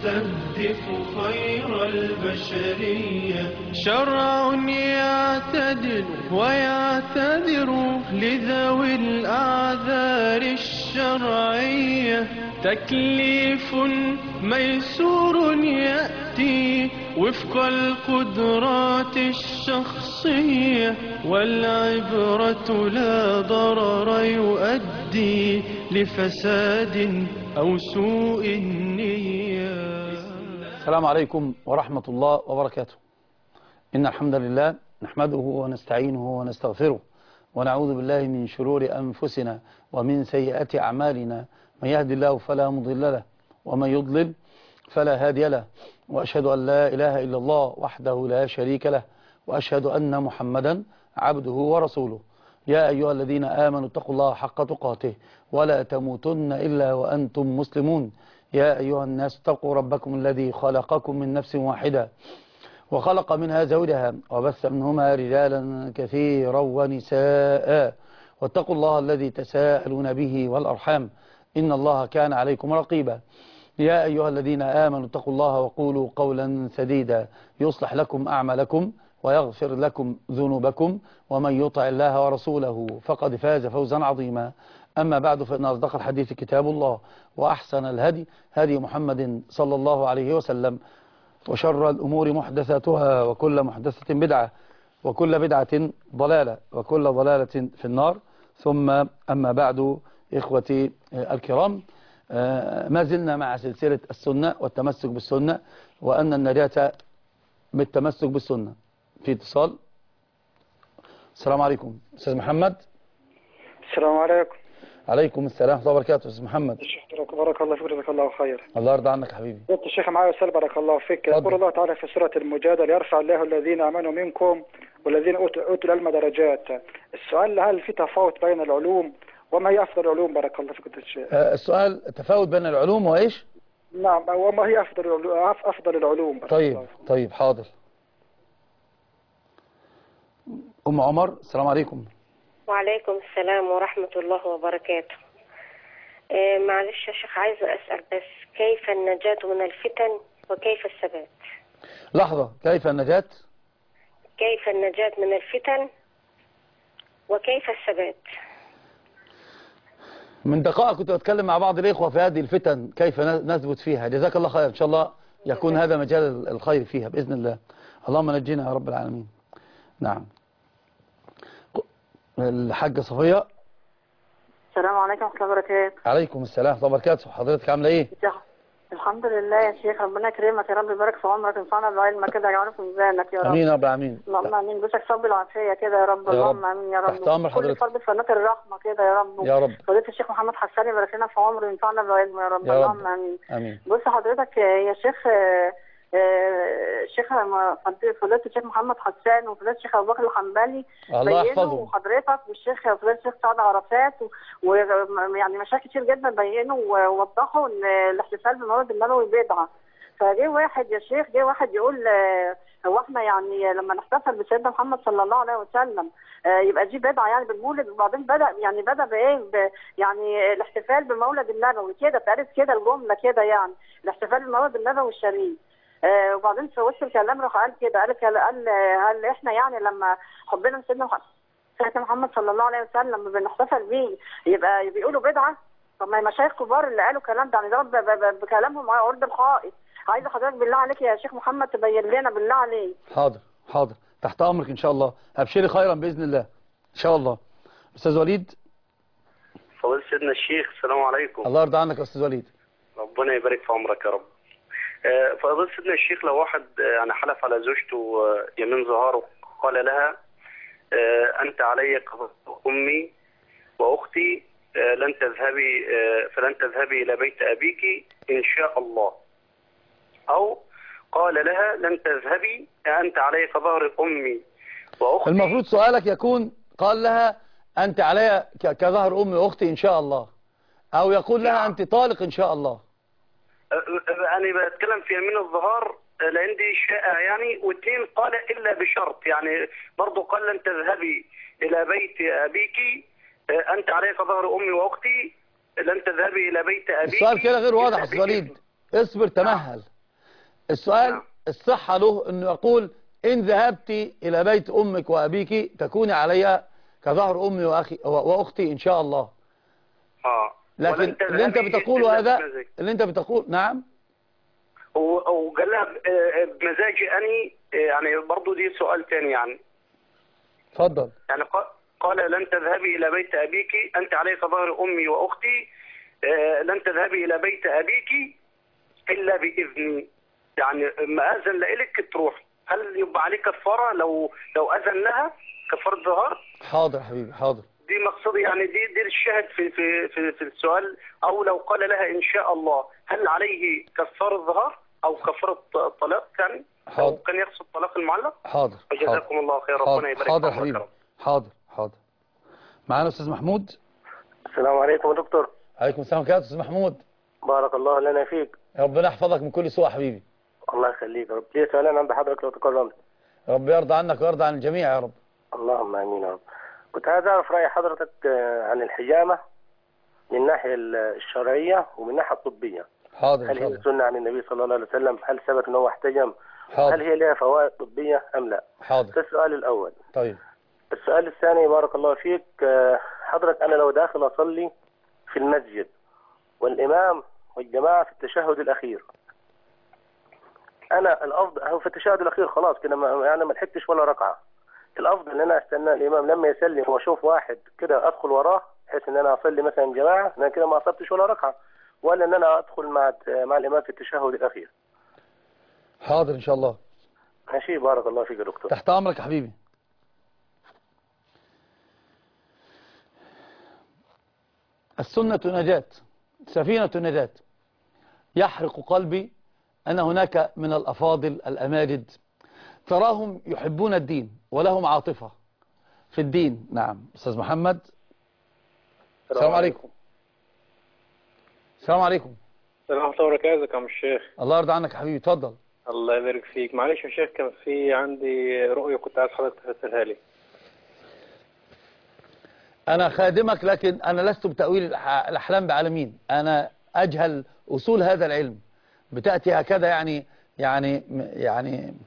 يستهدف خير البشرية، شرع يعتدل ويعتذر لذوي الأعذار الشرعية، تكليف ميسور يأتي وفق القدرات الشخصية، والعبرة لا ضرر يؤدي لفساد أو سوء النية. السلام عليكم ورحمة الله وبركاته. إن الحمد لله نحمده ونستعينه ونستغفره، ونعوذ بالله من شرور أنفسنا ومن سيئات أعمالنا، من يهد الله فلا مضل له ومن يضلل فلا هادي له، وأشهد أن لا إله إلا الله وحده لا شريك له، وأشهد أن محمدا عبده ورسوله. يا أيها الذين آمنوا اتقوا الله حق تقاته ولا تموتن إلا وأنتم مسلمون. يا أيها الناس اتقوا ربكم الذي خلقكم من نفس واحدة وخلق منها زوجها وبث منهما رجالا كثيرا ونساء، واتقوا الله الذي تساءلون به والأرحام إن الله كان عليكم رقيبا. يا أيها الذين آمنوا اتقوا الله وقولوا قولا سديدا يصلح لكم أعمالكم ويغفر لكم ذنوبكم، ومن يطع الله ورسوله فقد فاز فوزا عظيما. أما بعد، فإن أصدق الحديث كتاب الله، وأحسن الهدي هدي محمد صلى الله عليه وسلم، وشر الأمور محدثاتها، وكل محدثة بدعة، وكل بدعة ضلالة، وكل ضلالة في النار. ثم أما بعد، إخوتي الكرام، ما زلنا مع سلسلة السنة والتمسك بالسنة، وأن النجاة بالتمسك بالسنة. في اتصال. السلام عليكم أستاذ محمد. السلام عليكم. عليكم السلام ورحمة الله وبركاته. أستاذ محمد، بارك الله فيك، جزاك الله خير. الله يرضى عنك يا حبيبي. قلت الشيخ معايا وسال، بارك الله فيك. يقول الله تعالى في سورة المجادلة: يرفع الله الذين آمنوا منكم والذين أوتوا العلم درجات. السؤال: هل في تفاوت بين العلوم؟ وما هي أفضل العلوم؟ بارك الله فيك الشيخ. السؤال: تفاوت بين العلوم وإيش؟ نعم، وما هي أفضل العلوم؟ طيب حاضر. أم عمر، السلام عليكم. وعليكم السلام ورحمة الله وبركاته. معلش يا شيخ، عايزة أسأل بس، كيف النجاة من الفتن وكيف الثبات؟ لحظة، كيف النجاة؟ كيف النجاة من الفتن وكيف الثبات؟ من دقائق كنت أتكلم مع بعض الإخوة في هذه الفتن، كيف نثبت فيها. جزاك الله خير، إن شاء الله يكون هذا مجال الخير فيها بإذن الله. اللهم نجينا يا رب العالمين. نعم. الحاجة صفية. السلام عليكم ورحمة الله وبركاته. عليكم السلام ورحمة الله وبركاته. حضرتك عاملة ايه؟ الحمد لله يا شيخ، ربنا يكرمك يا رب، يبارك في عمرك، انفعنا بعلمك كده، يجعله في ميزانك يا رب. امين يا رب العالمين. اللهم امين. جوزك صب العافية كده يا رب. اللهم امين يا رب. تحت امر حضرتك. كل فرد فنات الرحمة كده يا رب. يا رب. فضيلة الشيخ محمد حسان يبارك لنا في عمره وينفعنا بعلمه يا رب. اللهم امين. امين. بص حضرتك يا شيخ، الشيخ فضيلة الشيخ محمد حسان وفضيلة الشيخ ابو بكر الحنبلي الله يحفظه، وحضرتك والشيخ فضيلة الشيخ سعد عرفات، ويعني مشاكل كتير جدا بينوا ووضحوا ان الاحتفال بالمولد النبوي بدعه. فجه واحد يا شيخ، يقول هو احنا يعني لما نحتفل بسيدنا محمد صلى الله عليه وسلم يبقى دي بدعه يعني بالمولد؟ وبعدين بدا بايه؟ يعني الاحتفال بالمولد النبوي كده، اتقالت كده الجمله كده، يعني الاحتفال بالمولد النبوي الشريف. وبعدين في وسط الكلام راح قال كده، قال هل احنا يعني لما حبنا سيدنا محمد صلى الله عليه وسلم بنحتفل بيه يبقى بيقولوا بدعه؟ طب ما مشايخ كبار اللي قالوا الكلام ده، يعني ضرب بكلامهم على ارض الحائط. عايزه حضرتك بالله عليك يا شيخ محمد تبين لنا بالله عليك. حاضر تحت امرك ان شاء الله. ابشري خيرا باذن الله ان شاء الله. استاذ وليد. فضيلة سيدنا الشيخ، السلام عليكم. الله يرضى عنك يا استاذ وليد. ربنا يبارك في عمرك يا رب. فضيلة سيدنا الشيخ، لو واحد يعني حلف على زوجته يمين ظهاره، قال لها أنت علي أمي وأختي، فلن تذهبي إلى بيت أبيك إن شاء الله، أو قال لها لن تذهبي، أنت علي كظهر أمي وأختي. المفروض سؤالك يكون قال لها أنت علي كظهر أمي وأختي إن شاء الله، أو يقول لها أنت طالق إن شاء الله. أنا بتكلم في يمين الظهار لأن دي شائع يعني، واثنين قال إلا بشرط، يعني برضه قال لن تذهبي إلى بيت أبيك، أنت علي كظهر أمي وأختي، لن تذهبي إلى بيت أبيك. السؤال كده غير واضح يا أستاذ وليد، اصبر تمهل. السؤال الصحة له أنه يقول إن ذهبت إلى بيت أمك وأبيك تكوني علي كظهر أمي وأختي إن شاء الله. لكن اللي أنت بتقوله هذا اللي أنت بتقول نعم. وقال لها بمزاجي أني يعني برضو دي سؤال تاني يعني. اتفضل. يعني قال لن تذهبي إلى بيت أبيك أنت علي كظهر أمي وأختي، لن تذهبي إلى بيت أبيك إلا بإذني، يعني ما أذن لإلك تروح، هل يبقى عليك كفارة لو أذن لها كفارة ظهار؟ حاضر حبيبي حاضر. دي مقصدي يعني دي الشاهد في السؤال. أو لو قال لها إن شاء الله هل عليه كفارة ظهار أو كفارة طلاق يعني؟ حاضر. كان يقصد طلاق المعلق؟ حاضر. وجزاكم الله خير، ربنا يبارك فيك. حاضر حبيبي حاضر حاضر. معانا أستاذ محمود. السلام عليكم يا دكتور. عليكم السلام ورحمة الله. أستاذ محمود بارك الله لنا فيك. ربنا يحفظك من كل سوء حبيبي. الله يخليك يا رب. ليه سؤالين عند حضرتك لو تكرمت. رب يرضى عنك ويرضى عن الجميع يا رب. اللهم امين يا رب. كنت عايز اعرف راي حضرتك عن الحجامه من الناحيه الشرعيه ومن الناحيه الطبيه. حاضر. هل هي سنه عن النبي صلى الله عليه وسلم؟ هل ثبت ان هو احتجم؟ حاضر. هل هي لها فوائد طبيه ام لا؟ حاضر. ده السؤال الاول. طيب. السؤال الثاني بارك الله فيك، حضرتك انا لو داخل اصلي في المسجد والامام والجماعه في التشهد الاخير، انا الافضل هو في التشهد الاخير خلاص كده يعني ما لحقتش ولا ركعه، الافضل ان انا استنى الامام لما يسلم واشوف واحد كده ادخل وراه بحيث ان انا اصلي مثلا جماعه انا كده ما اصبتش ولا ركعه، ولا ان انا ادخل مع الامام في التشهد الاخير؟ حاضر ان شاء الله. ماشي بارك الله فيك يا دكتور. تحت امرك يا حبيبي. السنة نجاة، سفينة نجاة. يحرق قلبي أن هناك من الأفاضل الأماجد تراهم يحبون الدين ولهم عاطفة في الدين. نعم أستاذ محمد. السلام عليكم. السلام عليكم. السلام ورحمة الله وبركاته يا عم الشيخ. الله يرضى عنك يا حبيبي اتفضل. الله يبارك فيك. معلش يا شيخ كان في عندي رؤية كنت عايز حضرتك تفسرها لي. أنا خادمك لكن أنا لست بتأويل الأحلام بعالمين، أنا أجهل أصول هذا العلم، بتأتي هكذا يعني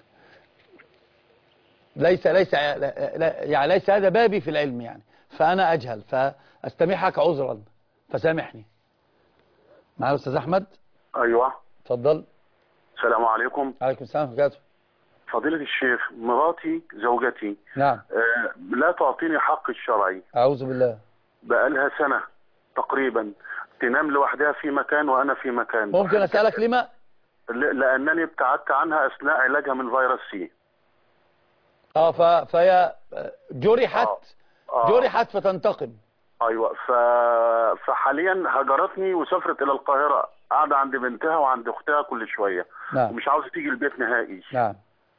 ليس هذا بابي في العلم يعني، فأنا أجهل فأستمحك عذرا فسامحني. معنا الأستاذ أحمد. أيوة اتفضل. السلام عليكم. عليكم السلام ورحمة الله. فضيلة الشيخ، مراتي زوجتي نعم لا تعطيني حق الشرعي. أعوذ بالله. بقالها سنة تقريبا تنام لوحدها في مكان وأنا في مكان. ممكن أسألك لما؟ لأنني ابتعدت عنها أثناء علاجها من فيروس سي. فهي جرحت فتنتقم. أيوة فحاليا هجرتني وسافرت إلى القاهرة، قاعدة عند بنتها وعند أختها كل شوية. نعم. ومش عاوزة تيجي البيت نهائي. نعم.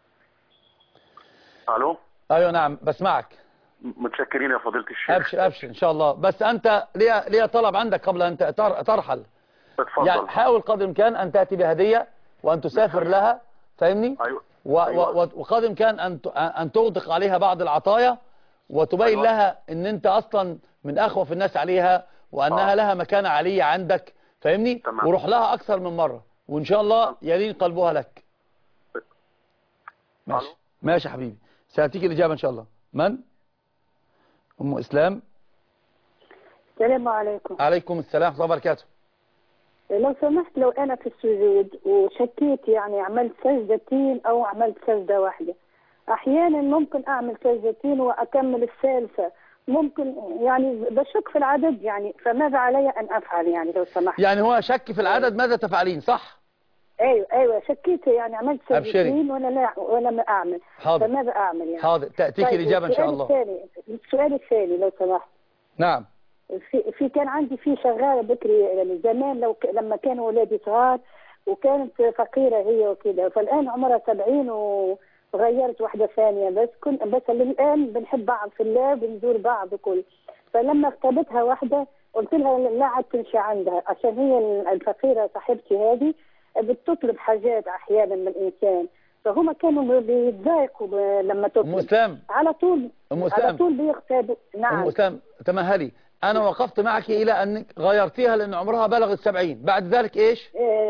ألو. أيوة نعم بسمعك. متشكرين يا فضيلة الشيخ. أبشر إن شاء الله. بس أنت ليه طلب عندك قبل أن ترحل. اتفضل. يعني حاول قدر الإمكان أن تأتي بهدية وأن تسافر لها، فاهمني؟ أيوة. وقدر الإمكان أن تغدق عليها بعض العطايا وتبين أيوة. لها أن أنت أصلا من أخوف الناس عليها وأنها لها مكانة عالية عندك، فاهمني؟ تمام. وروح لها أكثر من مرة وإن شاء الله يلين قلبها لك. ماشي. ماشي يا حبيبي، سأتيك الإجابة إن شاء الله. من؟ أم إسلام. السلام عليكم. عليكم السلام ورحمة الله وبركاته. لو سمحت، لو أنا في السجود وشكيت يعني عملت سجدتين أو عملت سجدة واحدة، أحيانا ممكن أعمل سجدتين وأكمل الثالثة، ممكن يعني بشك في العدد يعني، فماذا علي أن أفعل يعني لو سمحت؟ يعني هو شك في العدد، ماذا تفعلين؟ صح؟ أيوة شكيت يعني عملت سجدتين ولا ما أعمل. حاضر. فماذا أعمل يعني؟ حاضر تأتيك الإجابة إن شاء الله. السؤال الثاني لو سمحت. نعم. كان عندي في شغالة بكري يعني زمان لما كانوا ولادي صغار وكانت فقيرة هي وكده، فالآن عمرها 70 وغيرت واحدة ثانية، بس الآن بنحب بعض في الله، بنزور بعض وكل. فلما اختبتها واحدة قلت لها لا عاد تمشي عندها، عشان هي الفقيرة صاحبتي هذه بتطلب حاجات أحيانا من الإنسان، فهم كانوا بيتضايقوا لما تطلب. أم إسلام. على طول بيغتابوا. نعم. أم إسلام تمهلي، أنا وقفت معك إلى أنك غيرتيها لأن عمرها بلغت 70، بعد ذلك إيش؟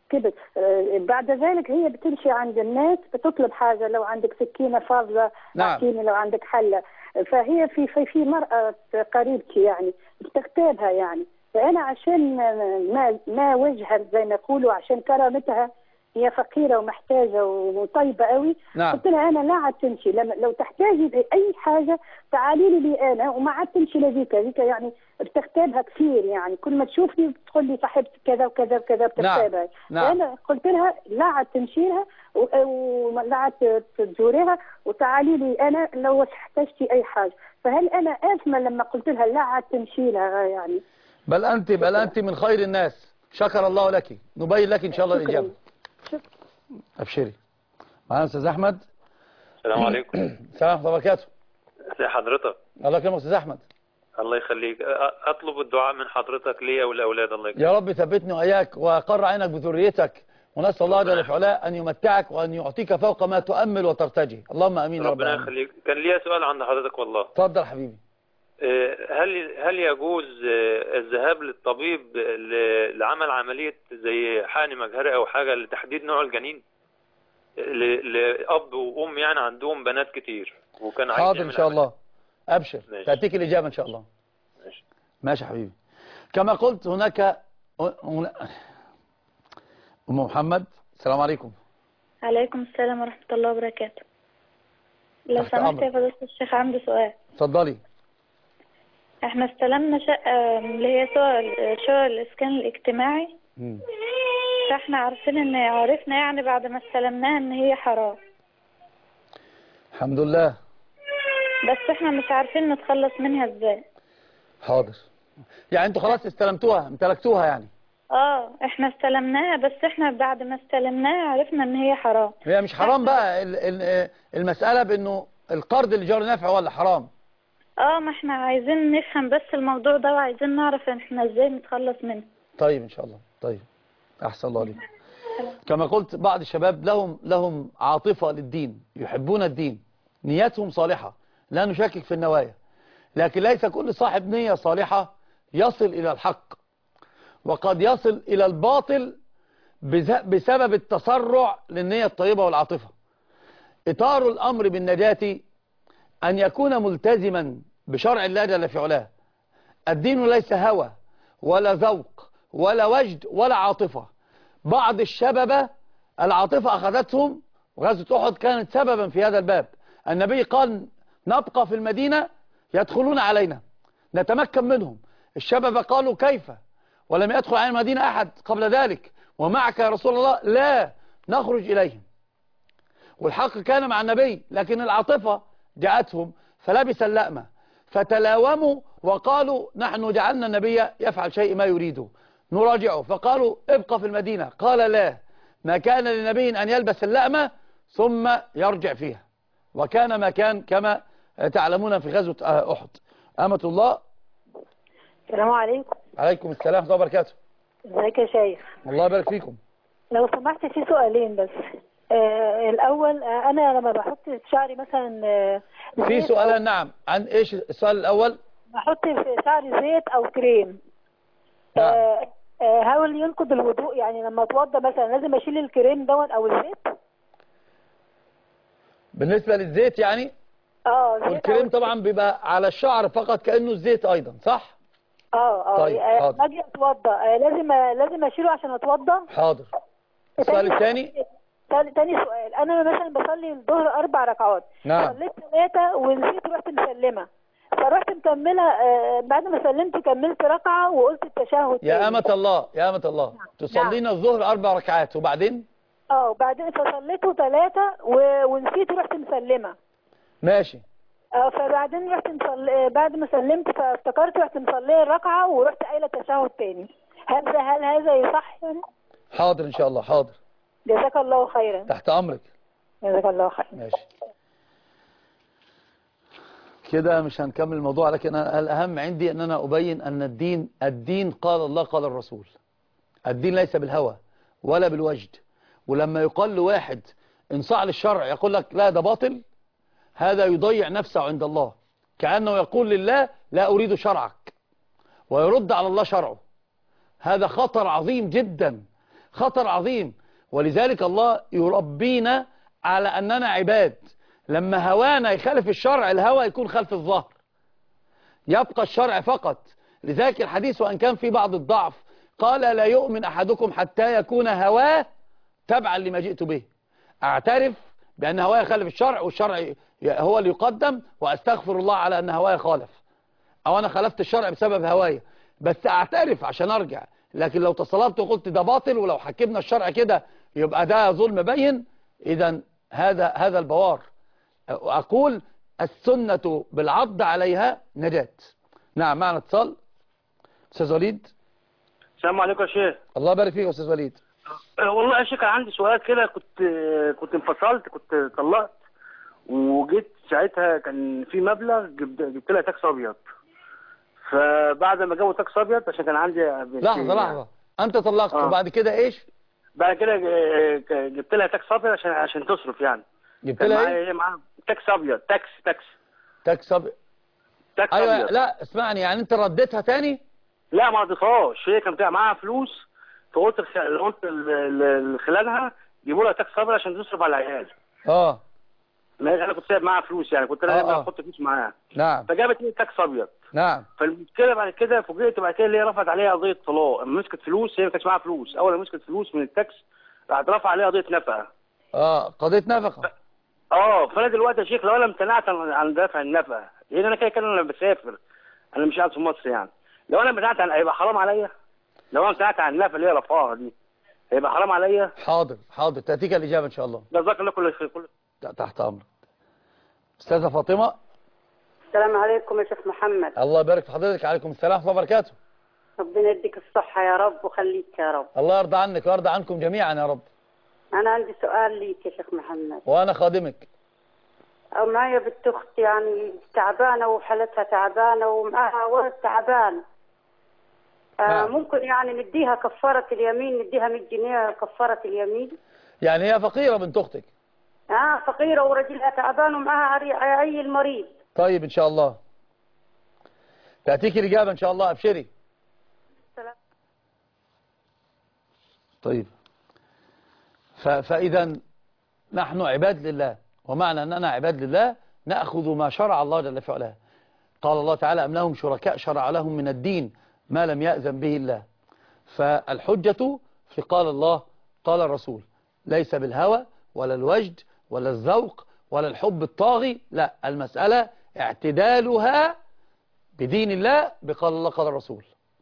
كده. بعد ذلك هي بتمشي عند الناس بتطلب حاجة، لو عندك سكينة فاضلة أعطيني، لو عندك حلة. فهي في مرأة قريبتي يعني بتغتابها يعني، فأنا عشان ما وجهها زي ما يقولوا، عشان كرامتها، هي فقيرة ومحتاجة وطيبة قوي. قلت لها أنا لا عاد تمشي، لو تحتاجي أي حاجة تعالي لي أنا، وما عاد تمشي لذيك يعني. بتغتابها كثير يعني، كل ما تشوفني بتقول لي صاحبتي كذا وكذا وكذا بتغتابها. أنا قلت لها لا عاد تمشي لها ولا عاد تزوريها، وتعالي لي أنا لو احتجتي أي حاجة. فهل أنا آثمة لما قلت لها لا عاد تمشي لها يعني؟ بل أنت من خير الناس، شكر الله لك، نبين لك إن شاء الله الإجابة. أبشري. معنا أستاذ أحمد. السلام عليكم. السلام ورحمة الله وبركاته. ازي حضرتك؟ الله يكرمك أستاذ أحمد. الله يخليك. أطلب الدعاء من حضرتك ليا والأولاد. الله يكرمك. يا رب ثبتني وإياك وقر عينك بذريتك، ونسأل الله جل وعلا أن يمتعك وأن يعطيك فوق ما تؤمل وترتجي. اللهم آمين يا رب. ربنا يخليك. كان ليا سؤال عند حضرتك والله. اتفضل حبيبي. هل يجوز الذهاب للطبيب لعمل عملية زي حقن مجهري أو حاجة لتحديد نوع الجنين لأب وأم يعني عندهم بنات كتير وكان عايز حاضر إن شاء الله. أبشر، تأتيك الإجابة إن شاء الله. ماشي حبيبي. كما قلت هناك أم محمد. السلام عليكم. عليكم السلام ورحمة الله وبركاته. لو سمحت يا فضيلة الشيخ عندي سؤال. اتفضلي. احنا استلمنا شقة اللي هي شقق الإسكان الاجتماعي. فاحنا عرفنا يعني بعد ما استلمناها ان هي حرام. الحمد لله. بس احنا مش عارفين نتخلص منها ازاي. حاضر. يعني انتوا خلاص استلمتوها، امتلكتوها يعني؟ احنا استلمناها، بس احنا بعد ما استلمناها عرفنا ان هي حرام. هي مش حرام بقى، المسألة بانه القرض اللي جار نافع ولا حرام؟ ما احنا عايزين نفهم بس الموضوع ده، وعايزين نعرف احنا ازاي نتخلص منه. طيب ان شاء الله. طيب احسن الله عليكم. كما قلت بعض الشباب لهم عاطفة للدين، يحبون الدين، نيتهم صالحة، لا نشكك في النوايا، لكن ليس كل صاحب نية صالحة يصل إلى الحق، وقد يصل إلى الباطل بسبب التسرع للنية الطيبة والعاطفة. إطار الأمر بالنجاة أن يكون ملتزما بشرع الله جل في علاه. الدين ليس هوى ولا ذوق ولا وجد ولا عاطفة. بعض الشباب العاطفة أخذتهم، وغزوة أحد كانت سببا في هذا الباب. النبي قال نبقى في المدينة يدخلون علينا نتمكن منهم. الشباب قالوا كيف ولم يدخل على المدينة أحد قبل ذلك ومعك يا رسول الله؟ لا، نخرج إليهم. والحق كان مع النبي، لكن العاطفة جاءتهم فلبس اللأمة، فتلاوموا وقالوا نحن جعلنا النبي يفعل شيء ما يريده نراجعه، فقالوا ابقى في المدينة. قال لا، ما كان لنبي أن يلبس اللأمة ثم يرجع فيها، وكان ما كان كما تعلمون في غزوة أحد. أمة الله. السلام عليكم. عليكم السلام ورحمة الله وبركاته. ازيك يا شيخ؟ الله يبارك فيكم. لو سمحت في سؤالين بس. الأول أنا لما بحط في شعري مثلا في سؤالين. نعم. عن إيش السؤال الأول؟ بحط في شعري زيت أو كريم. نعم. هل ينقض الوضوء؟ يعني لما اتوضى مثلا لازم أشيل الكريم دون أو الزيت؟ بالنسبة للزيت يعني؟ والكريم طبعا بيبقى على الشعر فقط كأنه الزيت أيضا، صح؟ طيب لما أجي أتوضى لازم أشيله عشان أتوضى؟ حاضر. السؤال الثاني؟ تاني سؤال، أنا مثلا بصلي الظهر 4 ركعات. نعم. صليت 3 ونسيت ورحت مسلمة، فرحت مكملة بعد ما سلمت كملت ركعة وقلت التشهد. يا أمة الله يا أمة الله. نعم. تصلين الظهر 4 ركعات وبعدين؟ وبعدين فصليته 3 ونسيت ورحت مسلمة. ماشي. فبعدين رحت بعد ما سلمت فافتكرت رحت مصليه الركعة ورحت قايلة التشهد تاني. هل هذا يصح يعني؟ حاضر إن شاء الله. حاضر. جزاك الله خيرا. تحت أمرك. جزاك الله خيرا. ماشي. كده مش هنكمل الموضوع، لكن أنا الأهم عندي أن أنا أبين أن الدين قال الله قال الرسول. الدين ليس بالهوى ولا بالوجد. ولما يقال لواحد انصاع للشرع يقول لك لا ده باطل، هذا يضيع نفسه عند الله، كأنه يقول لله لا أريد شرعك ويرد على الله شرعه. هذا خطر عظيم جدا، خطر عظيم. ولذلك الله يربينا على أننا عباد. لما هوانا يخالف الشرع، الهوى يكون خلف الظهر، يبقى الشرع فقط. لذلك الحديث وأن كان في بعض الضعف قال لا يؤمن أحدكم حتى يكون هواه تبعا لما جئت به. أعترف بأن هواي خالف الشرع والشرع هو اللي يقدم، وأستغفر الله على أن هواي خالف، أو أنا خالفت الشرع بسبب هواي، بس أعترف عشان أرجع. لكن لو تصلبت وقلت ده باطل، ولو حكمنا الشرع كده يبقى ده ظلم بين، إذن هذا البوار. أقول السنة بالعض عليها نجاة. نعم، معنا اتصال. أستاذ وليد. السلام عليكم يا شيخ. الله يبارك فيك يا أستاذ وليد. والله يا شيخ كان عندي سؤال كده، كنت انفصلت، كنت طلقت، وجيت ساعتها كان في مبلغ جبت لها تاكس ابيض. فبعد ما جابوا تاكس ابيض عشان كان عندي لحظة انت طلقت وبعد كده ايش؟ بعد كده جبت لها تاكس ابيض عشان تصرف يعني. جبت لها ايه؟ معاها تاكس ابيض. تاكس ابيض. ايوه. لا اسمعني، يعني انت رديتها تاني؟ لا ما رضيتهاش، هي كان معاها فلوس، فقلت خلالها جيبوا لها تاكس ابيض عشان تصرف على العيال. ما انا كنت سايب معاها فلوس، يعني كنت انا احط فلوس معاها. نعم. فجابت لي تاكس ابيض. نعم. فالمشكله بعد كده فوجئت بعد كده اللي هي رفعت عليها قضيه طلاق. اما مسكت فلوس، هي ما كانش معاها فلوس، اول ما مسكت فلوس من التاكس راحت رفع عليها قضيه نفقه. قضيه نفقه. فانا دلوقتي يا شيخ لو انا امتنعت عن دفع النفقه، لان انا كده انا بسافر، انا مش قاعد في مصر يعني، لو انا امتنعت هيبقى حرام عليا؟ لو انا امتنعت عن النفقه اللي هي رفعها دي هيبقى حرام عليا؟ حاضر تاتيك الاجابه ان شاء الله. جزاك الله كل خير. تحت امرك. استاذه فاطمه. السلام عليكم يا شيخ محمد. الله يبارك في حضرتك. عليكم السلام ورحمه الله وبركاته. ربنا يديك الصحه يا رب وخليك يا رب. الله يرضى عنك ويرضى عنكم جميعا يا رب. انا عندي سؤال ليك يا شيخ محمد. وانا خادمك. معايا بنت اختي يعني تعبانه وحالتها تعبانه ومعاها ولد تعبان. ممكن يعني نديها كفاره اليمين، نديها 100 جنيه كفاره اليمين؟ يعني هي فقيره بنت اختك؟ فقيره ورجلها تعبان ومعاها عيل مريض. طيب ان شاء الله تأتيك الإجابة إن شاء الله. أبشري. طيب فإذا نحن عباد لله، ومعنى أننا عباد لله نأخذ ما شرع الله جل في علاه. قال الله تعالى أم لهم شركاء شرع لهم من الدين ما لم يأذن به الله. فالحجة في قال الله قال الرسول، ليس بالهوى ولا الوجد ولا الذوق ولا الحب الطاغي، لا، المسألة اعتدالها بدين الله بقال الله قال الرسول.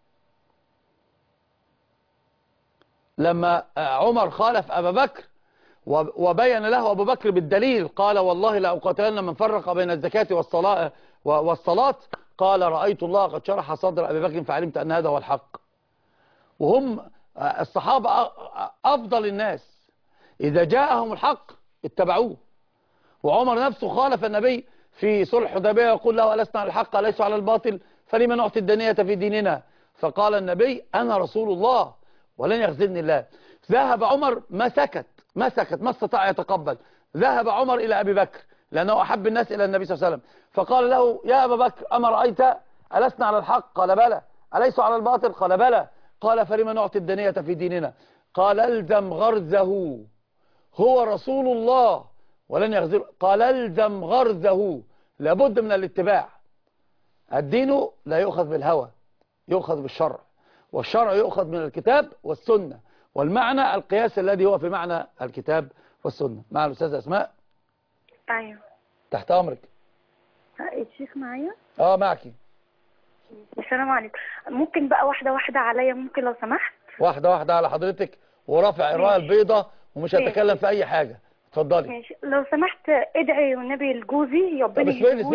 لما عمر خالف أبا بكر وبين له أبو بكر بالدليل، قال والله لأقاتلن من فرق بين الزكاة والصلاة، قال رأيت الله قد شرح صدر أبي بكر فعلمت أن هذا هو الحق. وهم الصحابة أفضل الناس، إذا جاءهم الحق اتبعوه. وعمر نفسه خالف النبي في صلح الحديبية يقول له ألسنا على الحق أليس على الباطل فلما نعطي الدنية في ديننا، فقال النبي أنا رسول الله ولن يخزلني الله. ذهب عمر ما سكت ما استطاع يتقبل. ذهب عمر إلى أبي بكر لأنه أحب الناس إلى النبي صلى الله عليه وسلم، فقال له يا أبا بكر أما رأيت ألسنا على الحق؟ قال بلى. أليس على الباطل؟ قال بلى. قال فلما نعطي الدنية في ديننا؟ قال الزم غرزه هو رسول الله ولن يخزله. قال الزم غرزه، لابد من الاتباع. الدين لا يؤخذ بالهوى، يؤخذ بالشرع، والشرع يؤخذ من الكتاب والسنة، والمعنى القياس الذي هو في معنى الكتاب والسنة. مع الأستاذة أسماء. أيوه تحت أمرك. الشيخ معايا؟ معك. السلام عليكم. ممكن بقى واحدة عليا ممكن لو سمحت؟ واحدة على حضرتك، ورافع الراية البيضاء ومش هتكلم في أي حاجة. اتفضلي. ماشي. لو سمحت ادعي والنبي لجوزي ربنا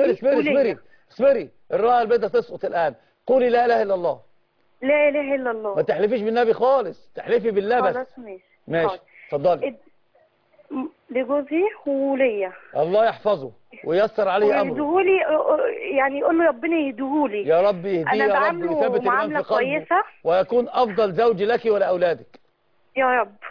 اسمري الراية البيضاء تسقط الآن. قولي لا إله إلا الله. لا إله إلا الله. ما تحلفيش بالنبي خالص، تحلفي بالله بس. خلاص ماشي. اتفضلي. لجوزي وليا. الله يحفظه وييسر عليه امره. ويهديهولي، يعني يقول له ربنا يهديهولي. يا رب يهديه يا رب ويثبت الإيمان في قلبه ويكون افضل زوج لك ولاولادك يا رب.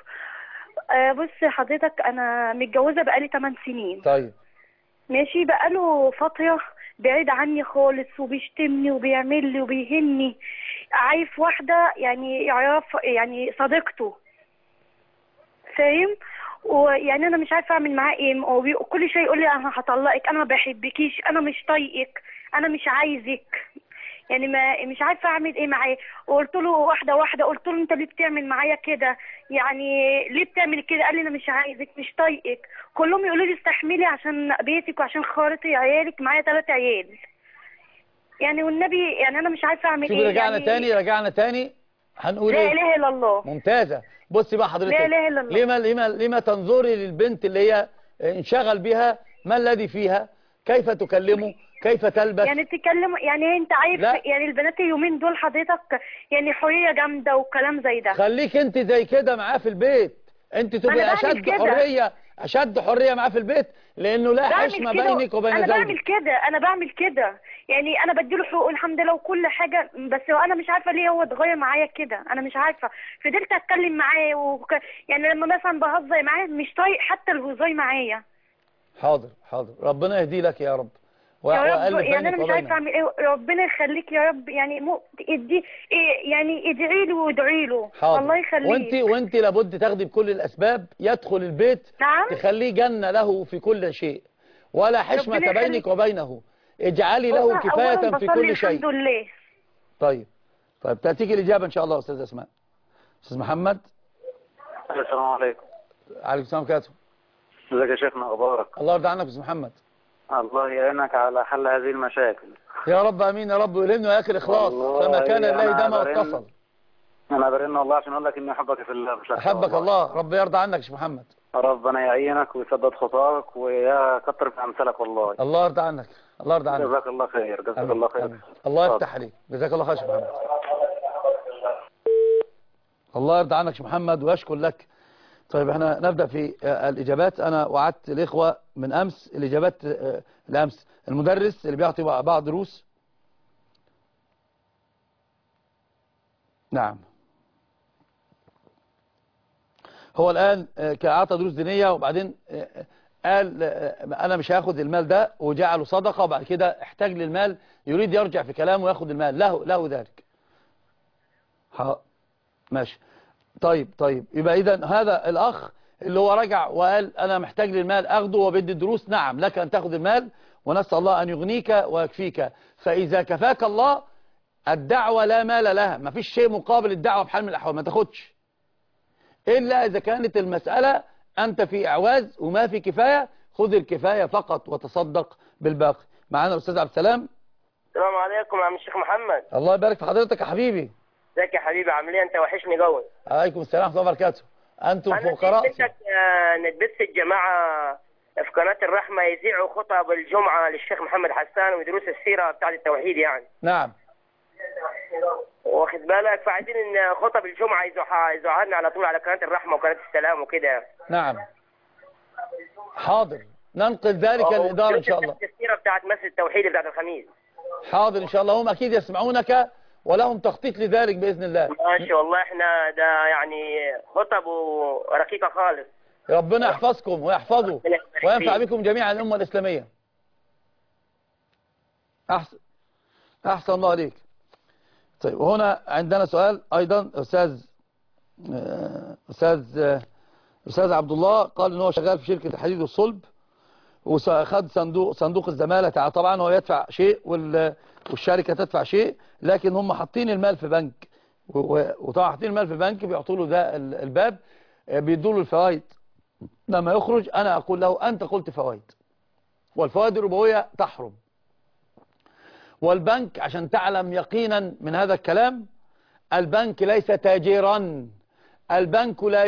بص حضرتك انا متجوزه بقالي 8 سنين. طيب ماشي. بقاله فتره بعيد عني خالص وبيشتمني وبيعمل لي وبيهني. عايف واحده يعني يعرف يعني صديقته فاهم؟ ويعني انا مش عارفه اعمل معاه ايه، وكل شيء يقول لي انا هطلقك، انا ما بحبكيش، انا مش طايقك، انا مش عايزك. يعني مش عارفه اعمل ايه معاه. وقلت له واحده واحده، قلت له انت ليه بتعمل معايا كده؟ يعني ليه بتعمل كده؟ قال لي انا مش عايزك، مش طايقك. كلهم يقولوا لي استحملي عشان بيتك وعشان خاطري عيالك، معايا 3 عيال. يعني والنبي يعني انا مش عارفه اعمل شوفي ايه. رجعنا تاني هنقول لا ايه؟ اله الا الله. ممتازه. بصي بقى حضرتك، لا اله الا الله. لما تنظري للبنت اللي هي انشغل بها؟ ما الذي فيها؟ كيف تكلمه؟ كيف تلبس؟ يعني تتكلم، يعني انت عارف يعني البنات اليومين دول حضرتك يعني حريه جامده وكلام زي ده. خليك انت زي كده معاه في البيت، انت تبقى اشد حريه معاه في البيت، لانه لا حشمه بينك وبين زوجك. انا بعمل كده يعني انا بديله حقوق الحمد لله وكل حاجه، بس انا مش عارفه ليه هو اتغير معايا كده. انا مش عارفه، فضلت اتكلم معاه يعني لما مثلا بهزر معاه مش طايق حتى الهزار معايا. حاضر ربنا يهدي لك يا رب يا رب. يعني انا مش عارفه اعمل ايه. ربنا يخليك يا رب. يعني يعني ادعي له وادعي له. الله يخليك. وانت لابد تاخدي بكل الاسباب يدخل البيت. نعم. تخليه جنه له في كل شيء، ولا حشمه بينك وبينه. اجعلي له كفايه في كل شيء. الحمد لله. طيب تاتيك الاجابه ان شاء الله. استاذ اسماء. استاذ محمد. السلام عليكم. عليكم السلام وبركاته. ازيك يا شيخنا؟ اخبارك؟ الله يرضى عنك يا استاذ محمد. الله يعينك على حل هذه المشاكل يا رب. امين يا رب. ويلهمنا وياك الاخلاص، فما كان لله دام واتصل. انا برن والله عشان اقول لك اني احبك في الله. احبك الله. رب يرضى عنك يا شيخ محمد. ربنا يعينك ويسدد خطاك ويا كتر في امثالك والله. الله يرضى عنك. الله يرضى عنك. جزاك الله خير. جزاك الله خير. الله يفتح عليك. جزاك الله خير يا شيخ محمد. الله يرضى عنك يا شيخ محمد ويشكر لك. طيب احنا نبدأ في الإجابات. أنا وعدت الإخوة من أمس الإجابات الأمس. المدرس اللي بيعطي بعض دروس. نعم. هو الآن كأعطى دروس دينية وبعدين قال أنا مش هاخد المال ده وجعله صدقة، وبعد كده احتاج للمال، يريد يرجع في كلامه وياخد المال. له ذلك. ماشي. طيب يبقى إذن هذا الأخ اللي هو رجع وقال أنا محتاج للمال أخده وبدي الدروس، نعم لك أن تأخذ المال، ونسأل الله أن يغنيك ويكفيك. فإذا كفاك الله الدعوة لا مال لها، ما فيش شيء مقابل الدعوة بحال من الأحوال، ما تاخدش إلا إذا كانت المسألة أنت في إعواز وما في كفاية، خذ الكفاية فقط وتصدق بالباقي. معانا الأستاذ عبد السلام. السلام عليكم يا عم الشيخ محمد. الله يبارك في حضرتك يا حبيبي. ازيك يا حبيبي؟ عامل ايه؟ انت وحشني قوي. عليكم السلام ورحمه الله وبركاته. انتم فقراء. انا نتبث الجماعه في قناه الرحمه يذيعوا خطب الجمعه للشيخ محمد حسان ودروس السيره بتاعت التوحيد يعني. نعم. واخد بالك؟ فعايزين ان خطب الجمعه يذوعها لنا على طول على قناه الرحمه وقناه السلام وكده. نعم. حاضر، ننقل ذلك للاداره ان شاء الله. السيره بتاعت مسجد التوحيد بتاعت الخميس. حاضر ان شاء الله. هم اكيد يسمعونك ولهم تخطيط لذلك بإذن الله. ماشي والله. احنا ده يعني خطب رقيقة خالص. ربنا يحفظكم ويحفظه وينفع بكم جميعا الأمة الإسلامية. أحسن الله عليك. طيب وهنا عندنا سؤال أيضا. أستاذ عبد الله قال إن هو شغال في شركة الحديد والصلب وأخذ صندوق الزمالة. طبعا هو يدفع شيء والشركة تدفع شيء، لكن هم حاطين المال في بنك، وطبعا حاطين المال في بنك بيعطوا له ده الباب، بيدوا له الفوائد. لما يخرج أنا أقول له أنت قلت فوائد، والفوائد الربوية تحرم. والبنك عشان تعلم يقينا من هذا الكلام، البنك ليس تاجرا. البنك لا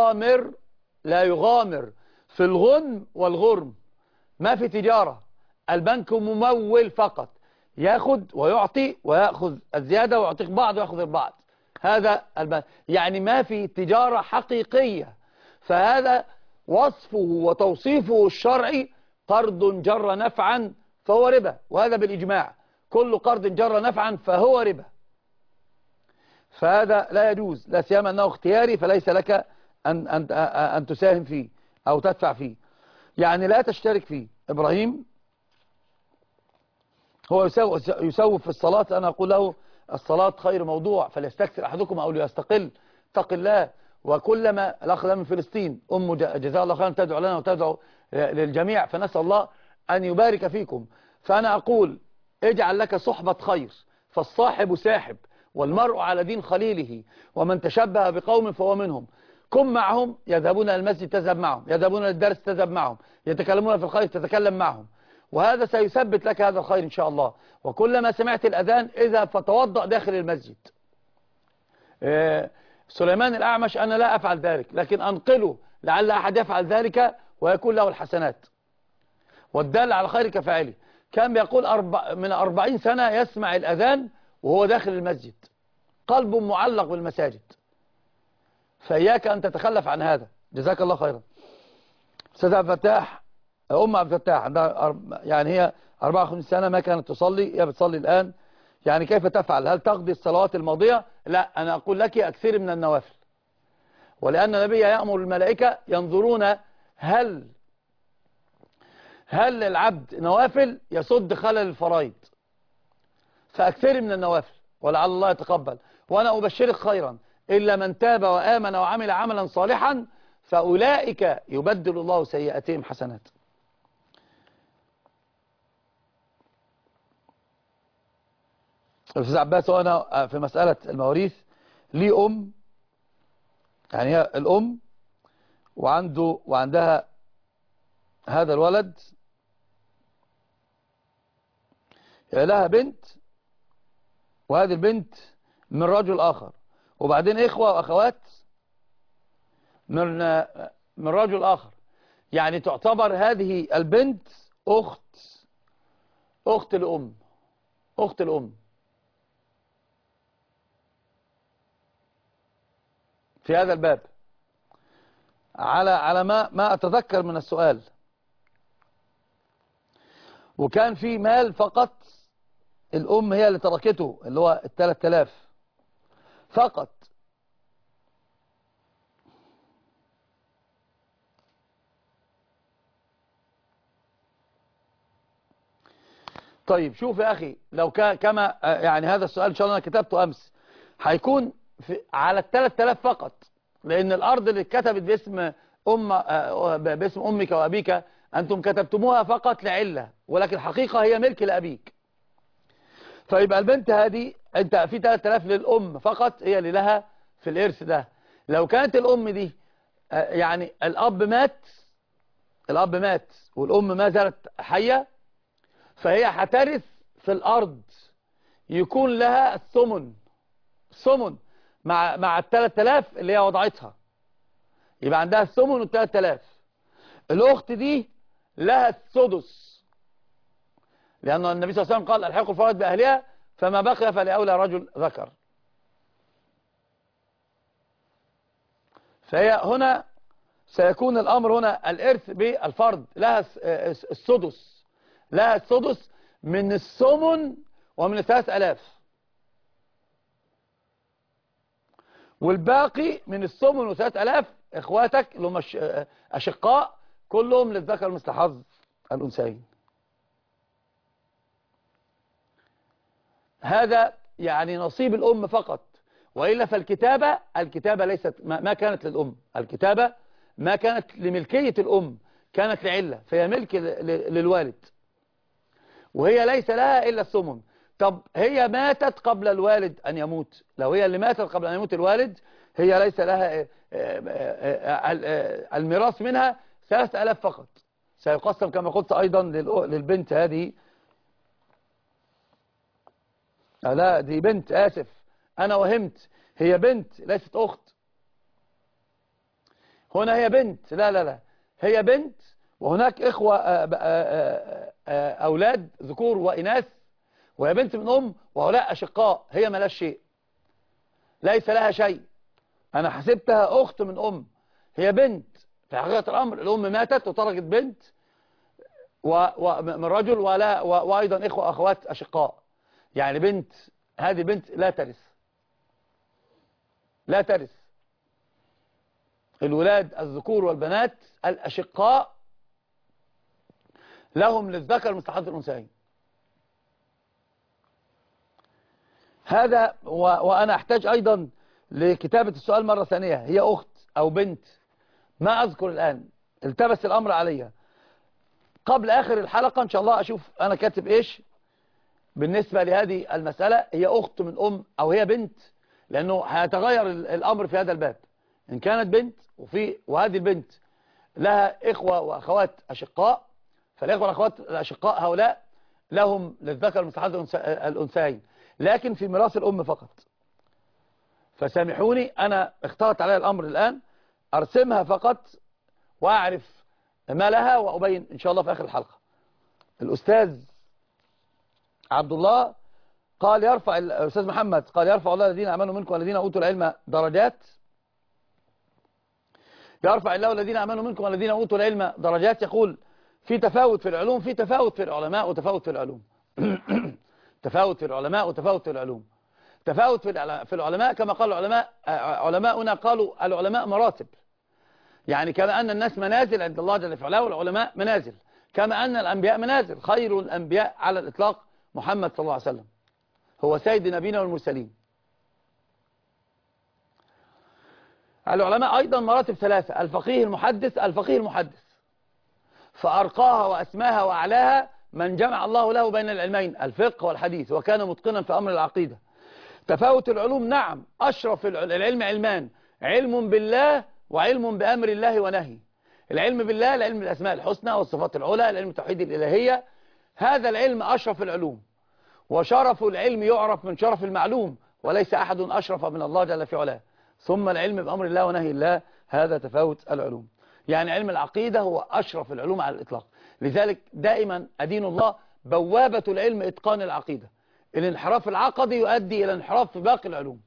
يغامر في الغنم والغرم، ما في تجارة. البنك ممول فقط، ياخد ويعطي ويأخذ الزيادة ويعطيك بعض ويأخذ البعض. هذا البنك، يعني ما في تجارة حقيقية. فهذا وصفه وتوصيفه الشرعي قرض جر نفعا فهو ربا، وهذا بالإجماع. كل قرض جر نفعا فهو ربا، فهذا لا يجوز، لا سيما أنه اختياري، فليس لك أن تساهم فيه أو تدفع فيه، يعني لا تشترك فيه. إبراهيم هو يسوف في الصلاة. أنا أقول له الصلاة خير موضوع، فليستكثر أحدكم أو ليستقل. اتق الله وكلما الأخ من فلسطين جزاه الله خيرا تدعو لنا وتدعو للجميع، فنسأل الله أن يبارك فيكم. فأنا أقول اجعل لك صحبة خير، فالصاحب ساحب، والمرء على دين خليله، ومن تشبه بقوم فهو منهم. كن معهم، يذهبون المسجد تذهب معهم، يذهبون للدرس تذهب معهم، يتكلمون في الخير تتكلم معهم، وهذا سيثبت لك هذا الخير إن شاء الله. وكلما سمعت الأذان اذهب فتوضأ داخل المسجد. سليمان الأعمش أنا لا أفعل ذلك، لكن أنقله لعل أحد يفعل ذلك ويكون له الحسنات، والدال على خير كفاعله. كان بيقول من 40 سنة يسمع الأذان وهو داخل المسجد، قلب معلق بالمساجد. فإياك أن تتخلف عن هذا. جزاك الله خيرا. أستاذ عبد الفتاح، أم عبد الفتاح عندها يعني هي 54 سنة ما كانت تصلي، هي بتصلي الآن، يعني كيف تفعل؟ هل تقضي الصلوات الماضية؟ لا، أنا أقول لك أكثر من النوافل، ولأن النبي يأمر الملائكة ينظرون هل العبد نوافل يسد خلل الفرائض، فأكثر من النوافل ولعل الله يتقبل. وأنا أبشرك خيرا، إلا من تاب وآمن وعمل عملا صالحا فأولئك يبدل الله سيئاتهم حسنات. الأستاذ عباس، وأنا في مسألة المواريث لي أم، يعني هي الأم وعندها هذا الولد، لها بنت، وهذه البنت من رجل آخر، وبعدين إخوة وأخوات من رجل آخر. يعني تعتبر هذه البنت أخت الأم، أخت الأم في هذا الباب، على ما أتذكر من السؤال. وكان في مال فقط الأم هي اللي تركته، اللي هو 3000 فقط. طيب شوف يا أخي، لو كما يعني هذا السؤال إن شاء الله أنا كتبته أمس، هيكون على 3000 فقط، لأن الأرض اللي اتكتبت باسم أمك وأبيك أنتم كتبتموها فقط لعلة، ولكن الحقيقة هي ملك لأبيك. فيبقى البنت هذه أنت في 3000 للأم فقط، هي اللي لها في الإرث ده. لو كانت الأم دي يعني الأب مات والأم ما زالت حية، فهي هترث في الأرض، يكون لها الثمن مع 3000 اللي هي وضعتها، يبقى عندها الثمن وال3000. الأخت دي لها السدس، لأن النبي صلى الله عليه وسلم قال الحقوا الفرائض بأهلها فما بقي فلأولى رجل ذكر. فهي هنا سيكون الأمر هنا الإرث بالفرض، لها السدس، لها السدس من الثمن ومن 3000، والباقي من الثمن و3000 إخواتك اللي هم أشقاء كلهم للذكر مثل حظ الأنثيين. هذا يعني نصيب الأم فقط، وإلا فالكتابة ليست ما كانت للأم، الكتابة ما كانت لملكية الأم، كانت لعلة، فهي ملك للوالد، وهي ليس لها إلا الثمن. طب هي ماتت قبل الوالد أن يموت، لو هي اللي ماتت قبل أن يموت الوالد هي ليس لها الميراث منها 3000 فقط، سيقسم كما قلت أيضا للبنت هذه. لا دي بنت، آسف أنا وهمت، هي بنت ليست أخت. هنا هي بنت، لا هي بنت، وهناك إخوة أولاد ذكور وإناث، وهي بنت من أم، وهؤلاء أشقاء، هي ملاش شيء، ليس لها شيء. أنا حسبتها أخت من أم، هي بنت. في حقيقة الأمر الأم ماتت وتركت بنت ومن رجل وأيضا إخوة أخوات أشقاء، يعني بنت، هذه بنت لا ترث. الولاد الذكور والبنات الأشقاء لهم للذكر مثل حظ الأنثيين. هذا وأنا أحتاج أيضا لكتابة السؤال مرة ثانية، هي أخت أو بنت، ما أذكر الآن، التبس الأمر عليها. قبل آخر الحلقة إن شاء الله أشوف أنا كاتب إيش بالنسبة لهذه المسألة، هي أخت من أم أو هي بنت، لأنه هيتغير الأمر في هذا الباب. إن كانت بنت وهذه البنت لها إخوة وأخوات أشقاء، فالإخوة والأخوات الأشقاء هؤلاء لهم للذكر مثل حظ الأنثيين، لكن في ميراث الأم فقط. فسامحوني أنا اختلط علي الأمر الآن، أرسمها فقط وأعرف ما لها وأبين إن شاء الله في آخر الحلقة. الأستاذ عبد الله قال يرفع، الأستاذ محمد قال يرفع الله الذين آمنوا منكم والذين أوتوا العلم درجات. يرفع الله الذين آمنوا منكم والذين أوتوا العلم درجات. يقول في تفاوت في العلوم، في تفاوت في العلماء وتفاوت في العلوم. تفاوت في العلماء وتفاوت في العلوم. تفاوت في العلماء كما قال علماؤنا قالوا العلماء مراتب، يعني كما أن الناس منازل عند الله جل وعلا والعلماء منازل، كما أن الأنبياء منازل. خير الأنبياء على الإطلاق محمد صلى الله عليه وسلم، هو سيد نبينا والمرسلين. العلماء أيضا مراتب ثلاثة: الفقيه المحدث، الفقيه المحدث، فأرقاها وأسماها وأعلاها من جمع الله له بين العلمين الفقه والحديث وكان متقنا في أمر العقيدة. تفاوت العلوم، نعم، أشرف العلم علمان: علم بالله وعلم بأمر الله ونهي. العلم بالله العلم بالأسماء الحسنى والصفات العلى، العلم التوحيد الإلهية، هذا العلم أشرف العلوم، وشرف العلم يعرف من شرف المعلوم، وليس أحد أشرف من الله جل في علاه. ثم العلم بأمر الله ونهي الله، هذا تفاوت العلوم. يعني علم العقيدة هو أشرف العلوم على الإطلاق. لذلك دائما أدين الله بوابة العلم إتقان العقيدة. الانحراف العقدي يؤدي إلى انحراف في باقي العلوم.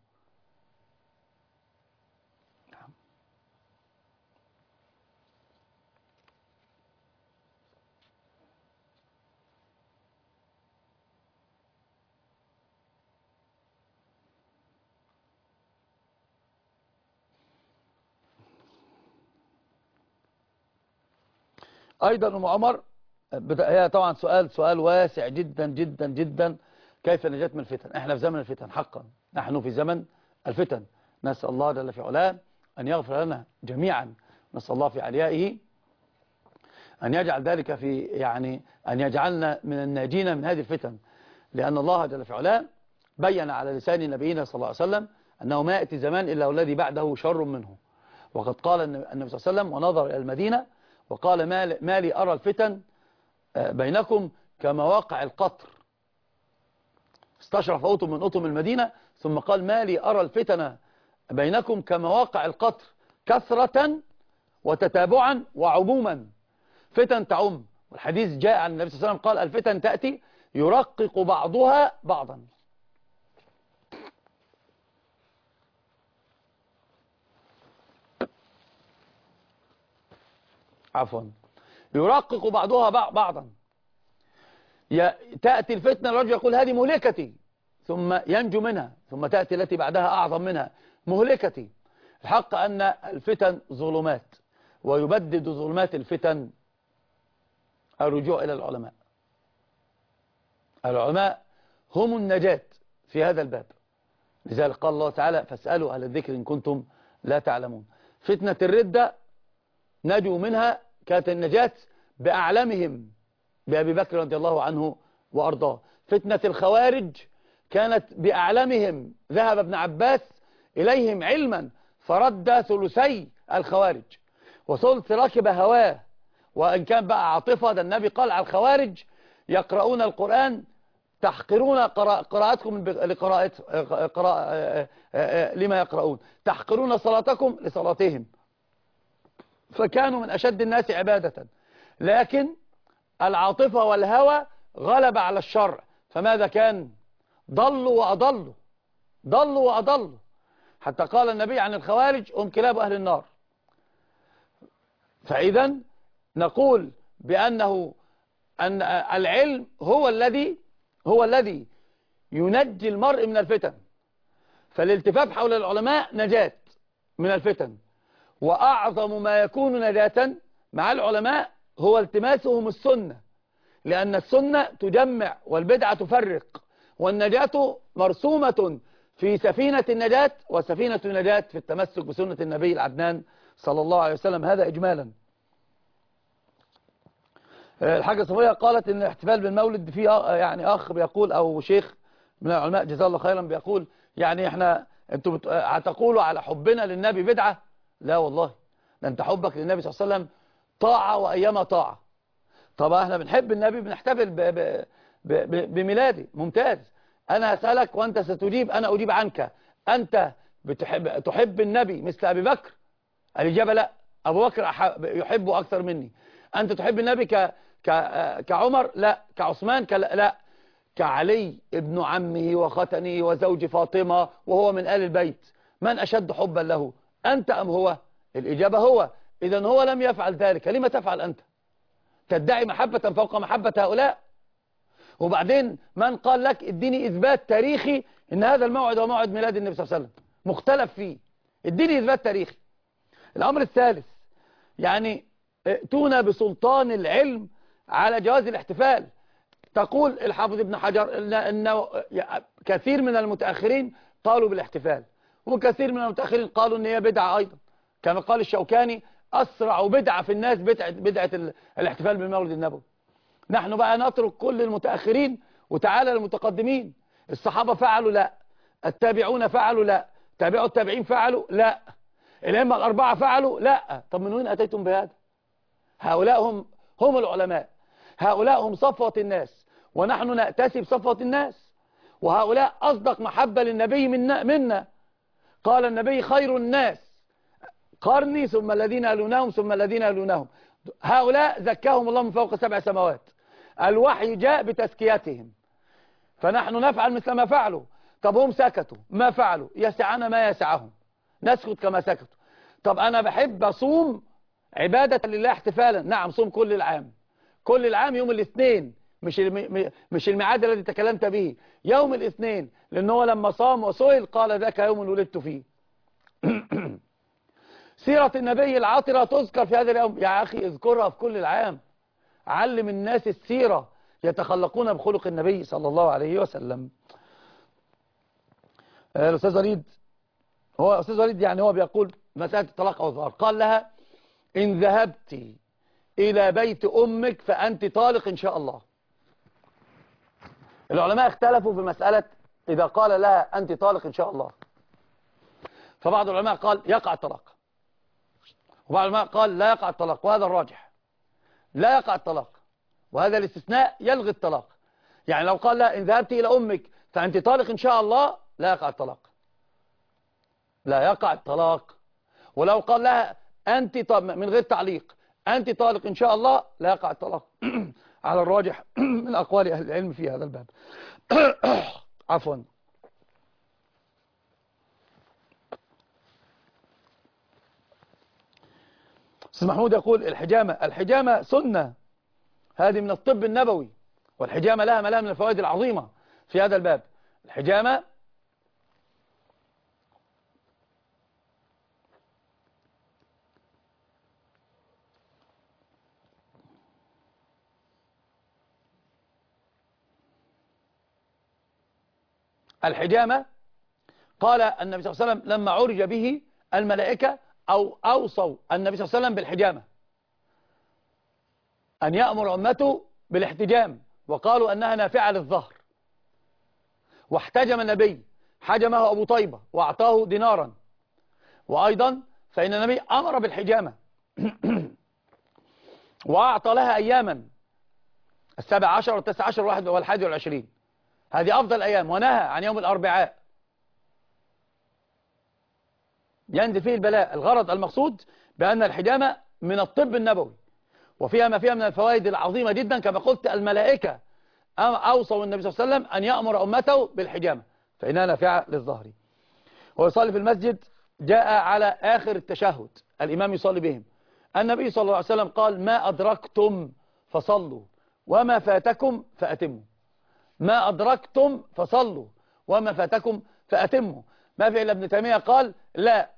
أيضا أم عمر، هي طبعا سؤال واسع جدا جدا جدا: كيف النجاة من الفتن؟ احنا في زمن الفتن حقا، نحن في زمن الفتن. نسأل الله جل في علاه أن يغفر لنا جميعا، نسأل الله في عليائه أن يجعل ذلك أن يجعلنا من الناجين من هذه الفتن، لأن الله جل في علاه بين على لسان نبينا صلى الله عليه وسلم أنه ما يأتي زمان إلا والذي بعده شر منه. وقد قال النبي صلى الله عليه وسلم ونظر إلى المدينة وقال: ما لي أرى الفتن بينكم كمواقع القطر. استشرف أطم من أطم المدينة ثم قال: ما لي أرى الفتن بينكم كمواقع القطر كثرة وتتابعا وعموما. فتن تعم، والحديث جاء عن النبي صلى الله عليه وسلم قال: الفتن تأتي يرقق بعضها بعضا. عفوا، يرقق بعضها بعضا. تأتي الفتنة، الرجل يقول: هذه مهلكتي، ثم ينجو منها، ثم تأتي التي بعدها أعظم منها، مهلكتي. الحق أن الفتن ظلمات، ويبدد ظلمات الفتن الرجوع إلى العلماء. العلماء هم النجاة في هذا الباب. لذلك قال الله تعالى: فاسألوا أهل الذكر إن كنتم لا تعلمون. فتنة الردة نجوا منها، كانت النجاة بأعلمهم بأبي بكر رضي الله عنه وأرضاه. فتنة الخوارج كانت بأعلمهم، ذهب ابن عباس إليهم علما فرد ثلثي الخوارج، وثلث ركب هواه. وإن كان بقى عاطفة، ده النبي قال على الخوارج: يقرؤون القرآن تحقرون قراءتكم لما يقرؤون، تحقرون صلاتكم لصلاتهم. فكانوا من أشد الناس عبادة، لكن العاطفة والهوى غلب على الشرع، فماذا كان؟ ضلوا وأضلوا، ضلوا وأضلوا، حتى قال النبي عن الخوارج: هم كلاب أهل النار. فإذا نقول بأنه أن العلم هو الذي ينجي المرء من الفتن. فالالتفاف حول العلماء نجاة من الفتن، وأعظم ما يكون نجاة مع العلماء هو التماسهم السنة، لأن السنة تجمع والبدعة تفرق، والنجاة مرسومة في سفينة النجاة، وسفينة النجاة في التمسك بسنة النبي العدنان صلى الله عليه وسلم. هذا إجمالا. الحاجة صفية قالت إن الاحتفال بالمولد فيه يعني أخ بيقول أو شيخ من العلماء جزاه الله خيرا بيقول يعني إحنا أنتوا هتقولوا على حبنا للنبي بدعة؟ لا والله، ده أنت حبك للنبي صلى الله عليه وسلم طاعة وأيما طاعة. طبعا احنا بنحب النبي بنحتفل بميلاده، ممتاز. أنا هسألك وأنت ستجيب، أنا أجيب عنك. أنت تحب النبي مثل أبي بكر؟ الإجابة لا، أبو بكر يحبه أكثر مني. أنت تحب النبي كعمر؟ لا. كعثمان؟ لا. كعلي ابن عمه وختنه وزوج فاطمة وهو من آل البيت، من أشد حبا له، أنت أم هو؟ الإجابة هو. إذن هو لم يفعل ذلك، لما تفعل أنت؟ تدعي محبة فوق محبة هؤلاء. وبعدين من قال لك اديني إثبات تاريخي إن هذا الموعد هو موعد ميلاد النبي صلى الله عليه وسلم مختلف فيه؟ اديني إثبات تاريخي. الأمر الثالث، يعني ائتونا بسلطان العلم على جواز الاحتفال. تقول الحافظ ابن حجر إن كثير من المتأخرين قالوا بالاحتفال، وكثير من المتأخرين قالوا إن هي بدعة أيضا، كما قال الشوكاني أسرع بدعة في الناس بدعة الاحتفال بالمولد النبوي. نحن بقى نترك كل المتأخرين وتعالى للمتقدمين. الصحابة فعلوا؟ لا. التابعون فعلوا؟ لا. تابعوا التابعين فعلوا؟ لا. الأئمة الأربعة فعلوا؟ لا. طب من وين أتيتم بهذا؟ هؤلاء هم العلماء، هؤلاء هم صفوة الناس، ونحن نأتسي بصفوة الناس، وهؤلاء أصدق محبة للنبي منا. قال النبي خير الناس قرني ثم الذين يلونهم ثم الذين يلونهم. هؤلاء زكاهم الله من فوق 7 سماوات، الوحي جاء بتزكيتهم، فنحن نفعل مثل ما فعلوا. طب هم سكتوا ما فعلوا، يسعنا ما يسعهم، نسكت كما سكتوا. طب أنا بحب أصوم عبادة لله احتفالا، نعم صوم كل العام، كل العام يوم الاثنين، مش الميعاد الذي تكلمت به، يوم الاثنين، لأنه لما صام وسئل قال ذاك يوم ولدت فيه. سيرة النبي العاطرة تذكر في هذا اليوم، يا أخي اذكرها في كل العام، علم الناس السيرة يتخلقون بخلق النبي صلى الله عليه وسلم. الأستاذ وليد يعني هو بيقول مسألة الطلاق أو الظهار، قال لها إن ذهبت إلى بيت أمك فأنت طالق إن شاء الله. العلماء اختلفوا في مسألة إذا قال لها أنت طالق إن شاء الله، فبعض العلماء قال يقع الطلاق، وبعض العلماء قال لا يقع الطلاق، وهذا الراجح، لا يقع الطلاق، وهذا الاستثناء يلغي الطلاق. يعني لو قال لها إن ذهبت إلى أمك فأنت طالق إن شاء الله، لا يقع الطلاق، لا يقع الطلاق. ولو قال لها أنت من غير تعليق أنت طالق إن شاء الله، لا يقع الطلاق على الراجح من أقوال أهل العلم في هذا الباب. عفوا. أستاذ محمود يقول الحجامة سنة، هذه من الطب النبوي، والحجامة لها ملام من الفوائد العظيمة في هذا الباب. الحجامة قال النبي صلى الله عليه وسلم لما عرج به الملائكة أوصوا النبي صلى الله عليه وسلم بالحجامة، أن يأمر أمته بالاحتجام، وقالوا أنها نافعة للظهر، واحتجم النبي، حجمه أبو طيبة وأعطاه دينارا. وأيضا فإن النبي أمر بالحجامة وأعطى لها أياما 17 و19 و21، هذه أفضل أيام، ونهى عن يوم الأربعاء ينزل فيه البلاء. الغرض المقصود بأن الحجامة من الطب النبوي، وفيها ما فيها من الفوائد العظيمة جدا. كما قلت الملائكة أوصوا النبي صلى الله عليه وسلم أن يأمر أمته بالحجامة فإنها نافعة للظهر. ويصلي في المسجد، جاء على آخر التشهد الإمام يصلي بهم، النبي صلى الله عليه وسلم قال ما أدركتم فصلوا وما فاتكم فأتموا، ما أدركتم فصلوا وما فاتكم فأتموا. ما في إلا ابن تيمية قال لا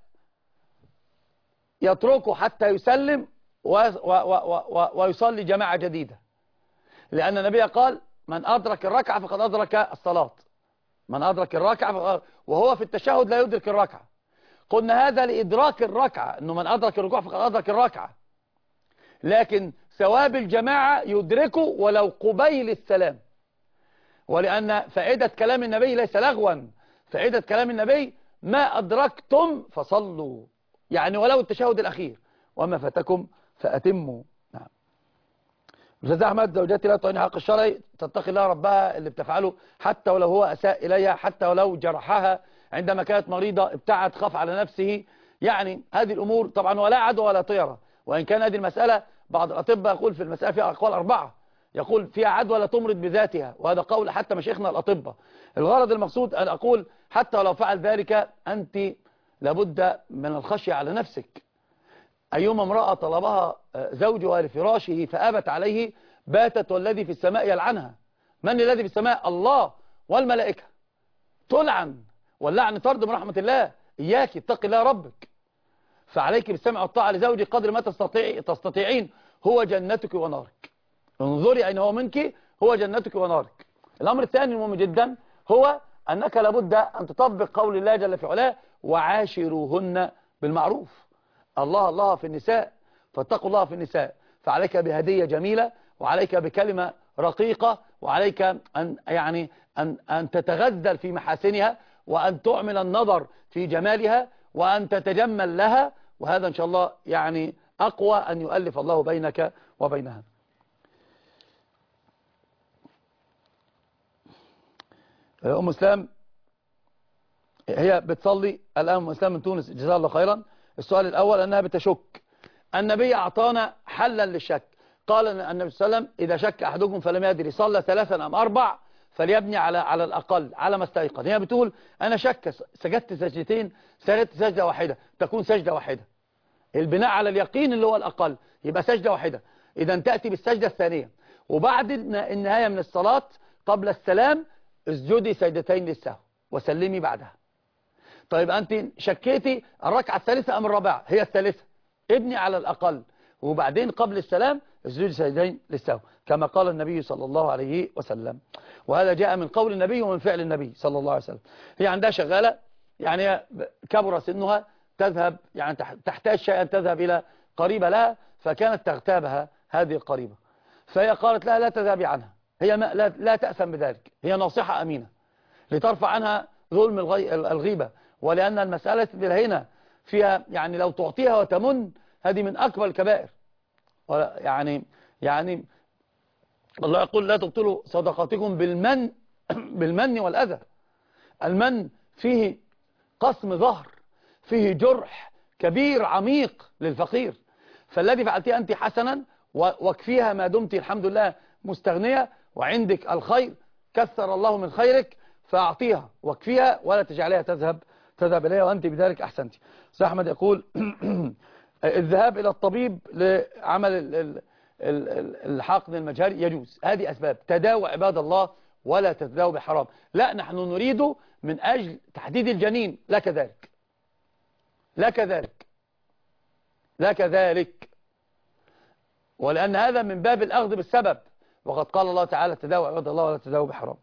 يتركه حتى يسلم ويصلي جماعة جديدة، لأن النبي قال من أدرك الركعة فقد أدرك الصلاة، من أدرك الركعة وهو في التشهد لا يدرك الركعة، قلنا هذا لإدراك الركعة، أنه من أدرك الركوع فقد أدرك الركعة، لكن ثواب الجماعة يدركه ولو قبيل السلام، ولأن فائدة كلام النبي ليس لغوا، فائدة كلام النبي ما أدركتم فصلوا، يعني ولو التشهد الأخير، وما فاتكم فأتموا. نعم. أستاذ أحمد، زوجتي لا تعين حق الشرعي، تتقي الله ربها، اللي بتفعله حتى ولو هو أساء إليها، حتى ولو جرحها عندما كانت مريضة، ابتعد، خاف على نفسه، يعني هذه الأمور طبعا ولا عدوى ولا طيرة. وإن كان هذه المسألة بعض الأطباء يقول في المسألة فيها أقوال 4، يقول فيها عدوى لا تمرض بذاتها، وهذا قول حتى مشايخنا الأطباء. الغرض المقصود أن أقول حتى ولو فعل ذلك أنت لابد من الخشية على نفسك. أيما امرأة طلبها زوجها لفراشه فأبت عليه باتت والذي في السماء يلعنها. من الذي في السماء؟ الله والملائكة، تلعن، واللعن طرد من رحمة الله. إياك اتقي الله ربك، فعليك بالسمع والطاعة لزوجك قدر ما تستطيعين، هو جنتك ونارك. انظري أين هو منك، هو جنتك ونارك. الأمر الثاني المهم جدا هو أنك لابد أن تطبق قول الله جل في علاه: وعاشروهن بالمعروف. الله في النساء، فاتقوا الله في النساء، فعليك بهدية جميلة، وعليك بكلمة رقيقة، وعليك أن تتغزل في محاسنها، وأن تعمل النظر في جمالها، وأن تتجمل لها، وهذا إن شاء الله يعني أقوى أن يؤلف الله بينك وبينها. أم إسلام هي بتصلي الآن، أم إسلام من تونس، جزاها الله خيرا. السؤال الأول أنها بتشك. النبي أعطانا حلا للشك، قال النبي صلى الله عليه وسلم: إذا شك أحدكم فلم يدري صلى 3 أم 4 فليبني على الأقل على ما استيقن. هي بتقول أنا شك، سجدت سجدتين، سجدت سجدة واحدة، تكون سجدة واحدة. البناء على اليقين اللي هو الأقل يبقى سجدة واحدة. إذا تأتي بالسجدة الثانية، وبعد النهاية من الصلاة قبل السلام اسجدي سجدتين للسهو وسلمي بعدها. طيب أنت شكيتي الركعة الثالثة أم الرابعة؟ هي الثالثة، ابني على الأقل، وبعدين قبل السلام اسجدي سجدتين للسهو كما قال النبي صلى الله عليه وسلم. وهذا جاء من قول النبي ومن فعل النبي صلى الله عليه وسلم. هي عندها شغالة، يعني كبر سنها، تذهب يعني تحتاج شيئا تذهب إلى قريبة لها، فكانت تغتابها هذه القريبة، فهي قالت لها لا تذهبي عنها، هي لا تأثم بذلك، هي ناصحة أمينة لترفع عنها ظلم الغيبة، ولأن المسألة هنا فيها يعني لو تعطيها وتمن، هذه من أكبر الكبائر. يعني الله يقول: لا تبطلوا صدقاتكم بالمن والأذى. المن فيه قسم ظهر، فيه جرح كبير عميق للفقير، فالذي فعلتيه أنت حسنا، واكفيها ما دمت الحمد لله مستغنية وعندك الخير، كثر الله من خيرك، فأعطيها واكفيها ولا تجعلها تذهب إليها، وأنت بذلك أحسنتي. أستاذ أحمد يقول: الذهاب إلى الطبيب لعمل الحقن المجهري يجوز، هذه أسباب تداوى عباد الله، ولا تتداوى بحرام. لا، نحن نريد من أجل تحديد الجنين، لا كذلك، لا كذلك، لا كذلك، ولأن هذا من باب الأخذ بالسبب، وقد قال الله تعالى: تداوى عباد الله ولا تداوى بحرام.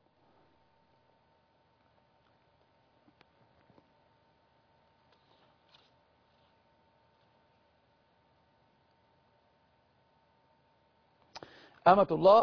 أمة الله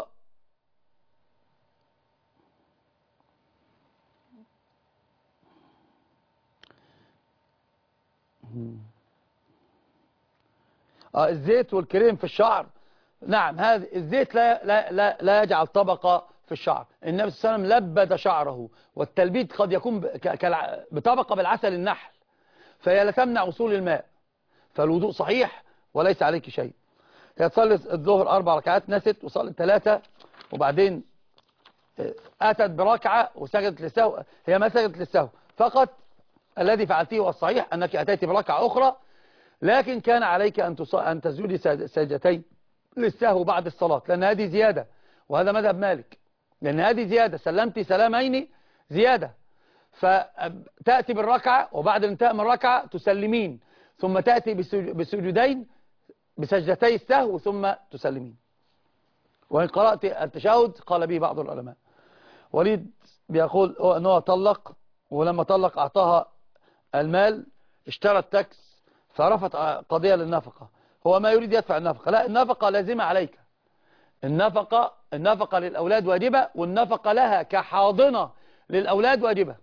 الزيت والكريم في الشعر. نعم، هذا الزيت لا يجعل طبقة في الشعر. النبي صلى الله عليه وسلم لبد شعره، والتلبيد قد يكون بطبقة بالعسل النحل، فهي لا تمنع وصول الماء، فالوضوء صحيح وليس عليك شيء. هي تصلي الظهر 4 ركعات، نست وصلت 3، وبعدين أتت بركعة وسجدت للسهو. هي ما سجدت للسهو فقط، الذي فعلتيه والصحيح أنك أتيت بركعة أخرى، لكن كان عليك أن تسجدي سجدتين للسهو بعد الصلاة، لأن هذه زيادة، وهذا مذهب مالك، لأن هذه زيادة، سلمتي سلامين زيادة، فتأتي بالركعة، وبعد الانتهاء من الركعة تسلمين، ثم تأتي بسجدين بسجدتي السهو ثم تسلمين. وإن قرأت التشهد قال به بعض العلماء. وليد بيقول أنه طلق، ولما طلق أعطاها المال اشترى التاكس فرفع قضية للنفقة، هو ما يريد يدفع النفقة، لا، النفقة لازمة عليك. النفقة للأولاد واجبة، والنفقة لها كحاضنة للأولاد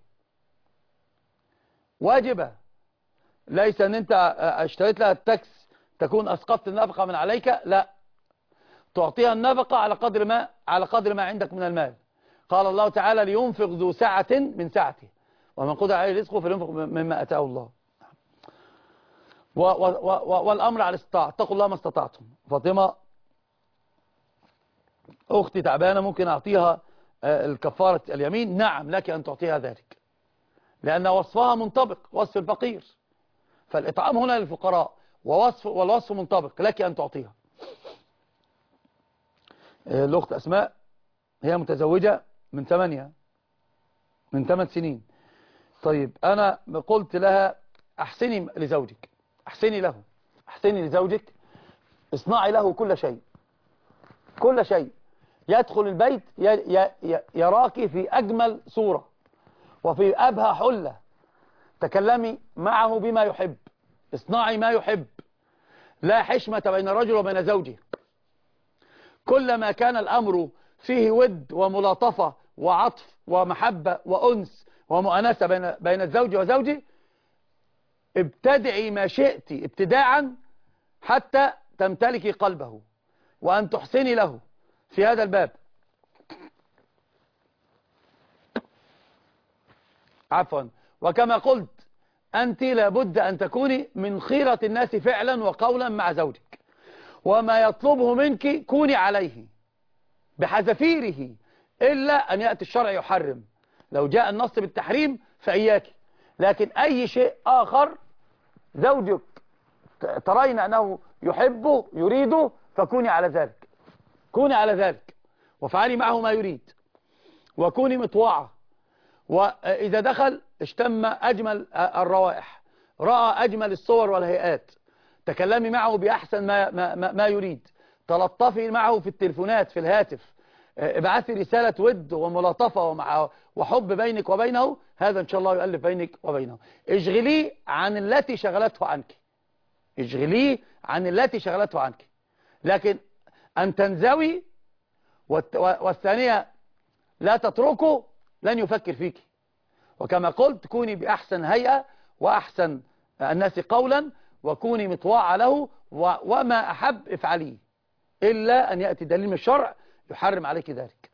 واجبة. ليس ان انت اشتريت لها التاكس تكون اسقطت النفقة من عليك، لا، تعطيها النفقة على قدر ما عندك من المال. قال الله تعالى لينفق ذو سعة من سعته ومن قدر عليه رزقه فلينفق مما أتاه الله. والأمر على الاستطاعة، اتقوا الله ما استطعتم. فاطمة أختي تعبانة، ممكن أعطيها الكفارة اليمين؟ نعم، لك أن تعطيها ذلك، لأن وصفها منطبق، وصف الفقير، فالإطعام هنا للفقراء والوصف منطبق، لك أن تعطيها. الأخت أسماء هي متزوجة من 8 سنين. طيب أنا قلت لها أحسني لزوجك، أحسني له، أحسني لزوجك، اصنعي له كل شيء. يدخل البيت يراك في أجمل صورة وفي أبهى حلة. تكلمي معه بما يحب، اصنعي ما يحب. لا حشمة بين الرجل وبين زوجه. كلما كان الأمر فيه ود وملاطفة وعطف ومحبة وأنس ومؤانسة بين الزوج وزوجه، ابتدعي ما شئت ابتداعا حتى تمتلكي قلبه، وأن تحسني له في هذا الباب. عفوا. وكما قلت أنت لابد أن تكوني من خيرة الناس فعلا وقولا مع زوجك، وما يطلبه منك كوني عليه بحذافيره، إلا أن يأتي الشرع يحرم. لو جاء النص بالتحريم فإياك، لكن أي شيء آخر زوجك ترين أنه يحبه يريده فكوني على ذلك، كوني على ذلك وافعلي معه ما يريد، وكوني مطوعة. وإذا دخل اشتم أجمل الروائح، رأى أجمل الصور والهيئات، تكلمي معه بأحسن ما يريد، تلطفي معه في التلفونات في الهاتف، ابعثي رسالة ود وملاطفة وحب بينك وبينه، هذا إن شاء الله يؤلف بينك وبينه. اشغليه عن التي شغلته عنك، اشغليه عن التي شغلته عنك. لكن أن تنزوي والثانية لا تتركه لن يفكر فيك. وكما قلت كوني بأحسن هيئة وأحسن الناس قولا، وكوني مطواعة له، وما أحب افعليه، إلا أن يأتي دليل من الشرع يحرم عليك ذلك.